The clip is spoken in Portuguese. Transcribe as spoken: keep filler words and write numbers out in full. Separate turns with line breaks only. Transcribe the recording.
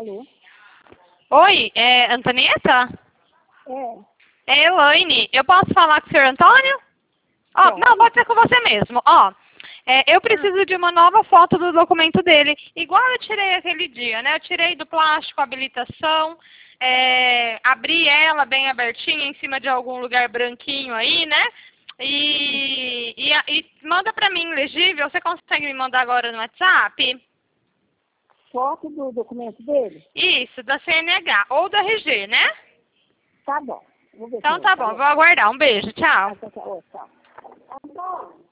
Alô?
Oi, é Antonieta?
É.
É Elaine. Eu posso falar com o senhor Antônio? Ó,
Pode.
não, pode ser com você mesmo. Ó, é, eu preciso de uma nova foto do documento dele, igual eu tirei aquele dia, né? Eu tirei do plástico a habilitação, é, abri ela bem abertinha em cima de algum lugar branquinho aí, né? E, e, a- e manda pra mim legível. Você consegue me mandar agora no WhatsApp?
Foto do documento dele?
Isso, da C N H ou da R G, né?
Tá bom. Vou ver se
Então
eu
tá bom,
falo.
vou aguardar. Um beijo, tchau.
Tchau, tchau, tchau. Antônio.